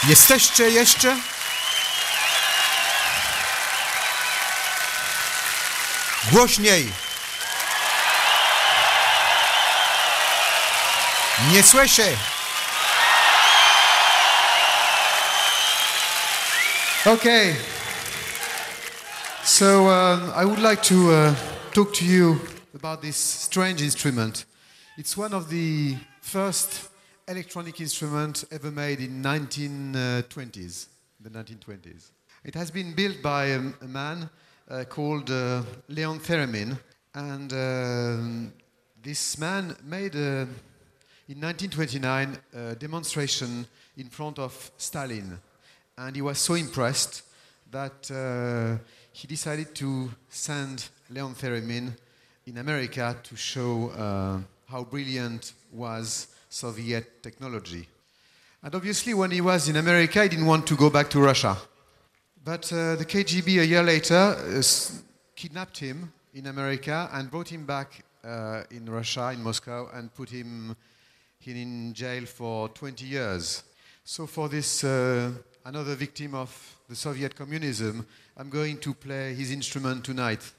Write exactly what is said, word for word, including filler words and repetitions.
Jesteście jeszcze? Głośniej. Nie słyszę. Okay. So um, I would like to uh, talk to you about this strange instrument. It's one of the first electronic instruments ever made in nineteen twenties, the nineteen twenties. It has been built by a, a man uh, called uh, Leon Theremin, and uh, this man made a, in nineteen twenty-nine a demonstration in front of Stalin, and he was so impressed that uh, he decided to send Leon Theremin in America to show uh, how brilliant was Soviet technology. And obviously when he was in America, he didn't want to go back to Russia. But uh, the K G B a year later uh, kidnapped him in America and brought him back uh, in Russia, in Moscow, and put him in jail for twenty years. So for this, uh, another victim of the Soviet communism, I'm going to play his instrument tonight.